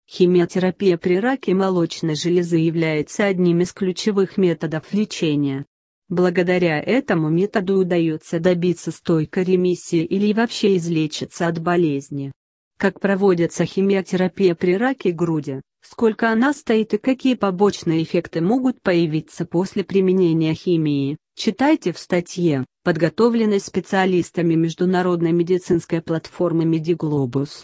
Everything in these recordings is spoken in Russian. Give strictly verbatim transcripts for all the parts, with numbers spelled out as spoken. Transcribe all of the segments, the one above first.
Химиотерапия при раке молочной железы является одним из ключевых методов лечения. Благодаря этому методу удается добиться стойкой ремиссии или вообще излечиться от болезни. Как проводится химиотерапия при раке груди, сколько она стоит и какие побочные эффекты могут появиться после применения химии, читайте в статье, подготовленной специалистами международной медицинской платформы Медиглобус.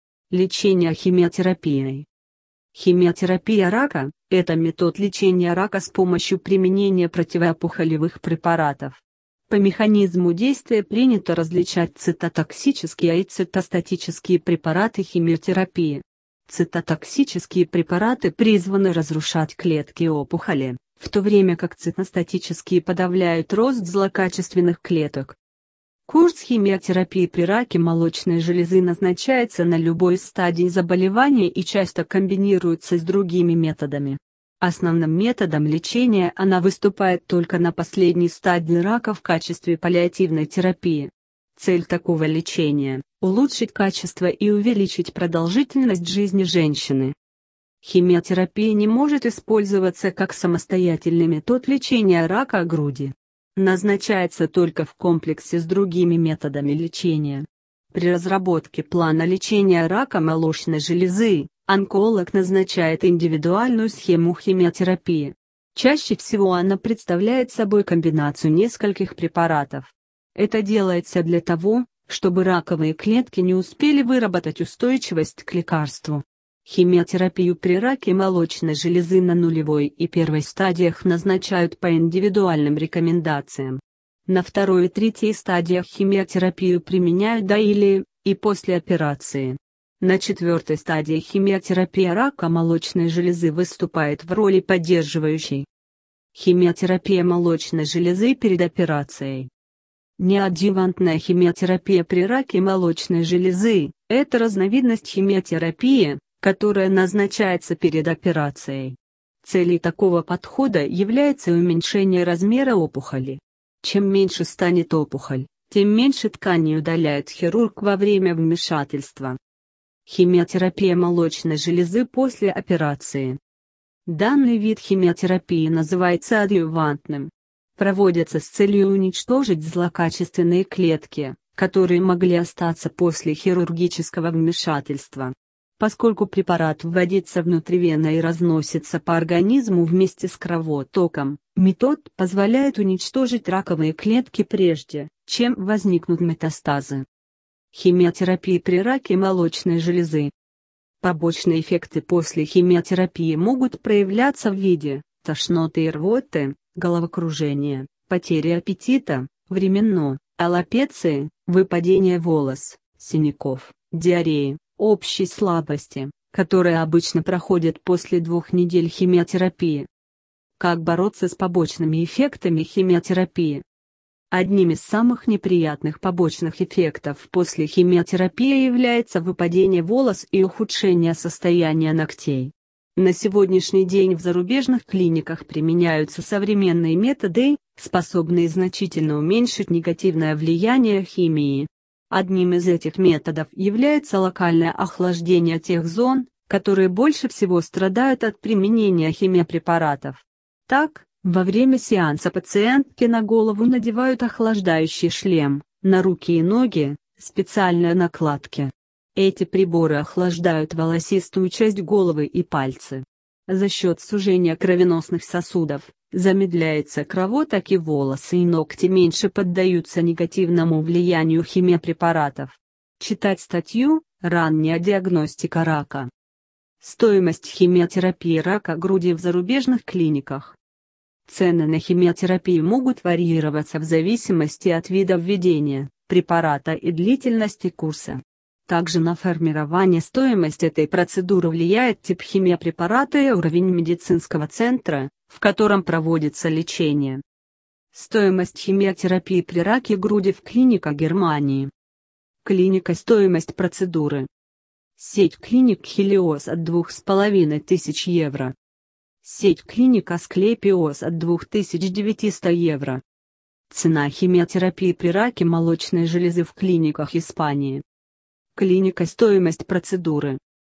Лечение химиотерапией. Химиотерапия рака – это метод лечения рака с помощью применения противоопухолевых препаратов. По механизму действия принято различать цитотоксические и цитостатические препараты химиотерапии. Цитотоксические препараты призваны разрушать клетки опухоли, в то время как цитостатические подавляют рост злокачественных клеток. Курс химиотерапии при раке молочной железы назначается на любой стадии заболевания и часто комбинируется с другими методами. Основным методом лечения она выступает только на последней стадии рака в качестве паллиативной терапии. Цель такого лечения – улучшить качество и увеличить продолжительность жизни женщины. Химиотерапия не может использоваться как самостоятельный метод лечения рака груди. Назначается только в комплексе с другими методами лечения. При разработке плана лечения рака молочной железы, онколог назначает индивидуальную схему химиотерапии. Чаще всего она представляет собой комбинацию нескольких препаратов. Это делается для того, чтобы раковые клетки не успели выработать устойчивость к лекарству. Химиотерапию при раке молочной железы на нулевой и первой стадиях назначают по индивидуальным рекомендациям. На второй и третьей стадиях химиотерапию применяют до или и после операции. На четвертой стадии химиотерапия рака молочной железы выступает в роли поддерживающей. Химиотерапия молочной железы перед операцией. Неадъювантная химиотерапия при раке молочной железы – это разновидность химиотерапии, которая назначается перед операцией. Целью такого подхода является уменьшение размера опухоли. Чем меньше станет опухоль, тем меньше тканей удаляет хирург во время вмешательства. Химиотерапия молочной железы после операции. Данный вид химиотерапии называется адъювантным. Проводится с целью уничтожить злокачественные клетки, которые могли остаться после хирургического вмешательства. Поскольку препарат вводится внутривенно и разносится по организму вместе с кровотоком, метод позволяет уничтожить раковые клетки прежде, чем возникнут метастазы. Химиотерапия при раке молочной железы. Побочные эффекты после химиотерапии могут проявляться в виде тошноты и рвоты, головокружения, потери аппетита, временно, аллопеции, выпадения волос, синяков, диареи, общей слабости, которая обычно проходит после двух недель химиотерапии. Как бороться с побочными эффектами химиотерапии? Одним из самых неприятных побочных эффектов после химиотерапии является выпадение волос и ухудшение состояния ногтей. На сегодняшний день в зарубежных клиниках применяются современные методы, способные значительно уменьшить негативное влияние химии. Одним из этих методов является локальное охлаждение тех зон, которые больше всего страдают от применения химиопрепаратов. Так, во время сеанса пациентке на голову надевают охлаждающий шлем, на руки и ноги – специальные накладки. Эти приборы охлаждают волосистую часть головы и пальцы. За счет сужения кровеносных сосудов, замедляется кровоток и волосы и ногти меньше поддаются негативному влиянию химиопрепаратов. Читать статью «Ранняя диагностика рака». Стоимость химиотерапии рака груди в зарубежных клиниках. Цены на химиотерапию могут варьироваться в зависимости от вида введения, препарата и длительности курса. Также на формирование стоимости этой процедуры влияет тип химиопрепарата и уровень медицинского центра, в котором проводится лечение. Стоимость химиотерапии при раке груди в клиниках Германии. Клиника. Стоимость процедуры. Сеть клиник Хелиос от двух с половиной тысяч евро. Сеть клиник Асклепиос от двух тысяч девятисот евро. Цена химиотерапии при раке молочной железы в клиниках Испании. Клиника. Стоимость процедуры.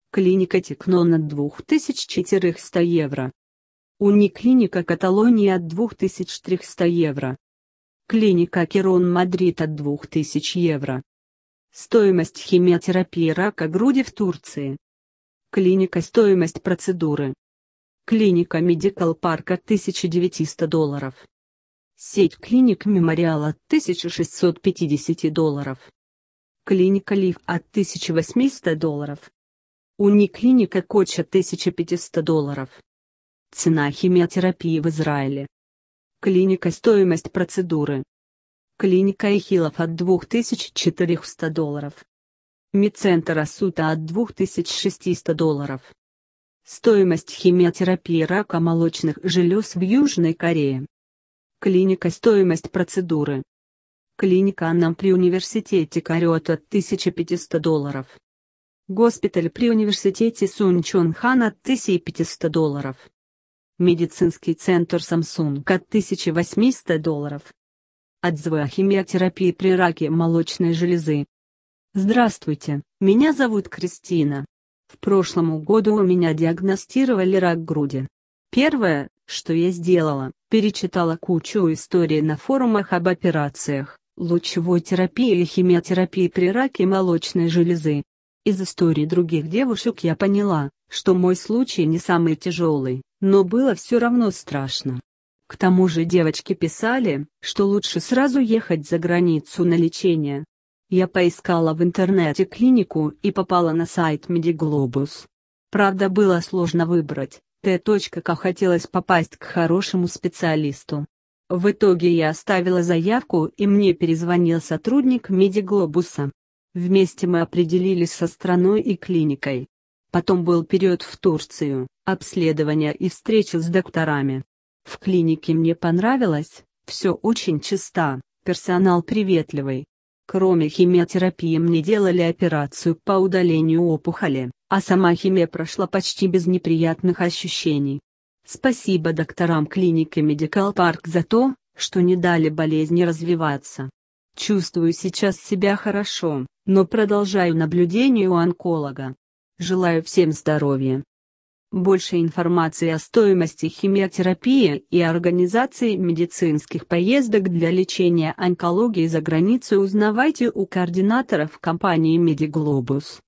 Клиника Текнон от двух тысяч четырёхсот евро. Униклиника Каталония от двух тысяч трёхсот евро. Клиника Керон Мадрид от двух тысяч евро. Стоимость химиотерапии рака груди в Турции. Клиника Стоимость процедуры. Клиника Медикал Парк от тысяча девятьсот долларов. Сеть клиник Мемориал от тысяча шестьсот пятьдесят долларов. Клиника Лив от тысяча восемьсот долларов. Униклиника Коч от тысяча пятьсот долларов. Цена химиотерапии в Израиле. Клиника Стоимость процедуры. Клиника Эхилов от двух тысяч четырёхсот долларов. Медцентр Асута от двух тысяч шестисот долларов. Стоимость химиотерапии рака молочных желез в Южной Корее. Клиника Стоимость процедуры. Клиника Аннам при университете Кариот от тысяча пятьсот долларов. Госпиталь при университете Сунчонхан от тысяча пятьсот долларов. Медицинский центр Самсунг от тысяча восемьсот долларов. Отзывы о химиотерапии при раке молочной железы. Здравствуйте, меня зовут Кристина. В прошлом году у меня диагностировали рак груди. Первое, что я сделала, перечитала кучу историй на форумах об операциях, лучевой терапии и химиотерапии при раке молочной железы. Из историй других девушек я поняла, что мой случай не самый тяжелый, но было все равно страшно. К тому же девочки писали, что лучше сразу ехать за границу на лечение. Я поискала в интернете клинику и попала на сайт Медиглобус. Правда, было сложно выбрать, т. К хотелось попасть к хорошему специалисту. В итоге я оставила заявку и мне перезвонил сотрудник Медиглобуса. Вместе мы определились со страной и клиникой. Потом был период в Турцию, обследование и встреча с докторами. В клинике мне понравилось, все очень чисто, персонал приветливый. Кроме химиотерапии мне делали операцию по удалению опухоли, а сама химия прошла почти без неприятных ощущений. Спасибо докторам клиники Медикал Парк за то, что не дали болезни развиваться. Чувствую сейчас себя хорошо, но продолжаю наблюдение у онколога. Желаю всем здоровья. Больше информации о стоимости химиотерапии и организации медицинских поездок для лечения онкологии за границей узнавайте у координаторов компании Медиглобус.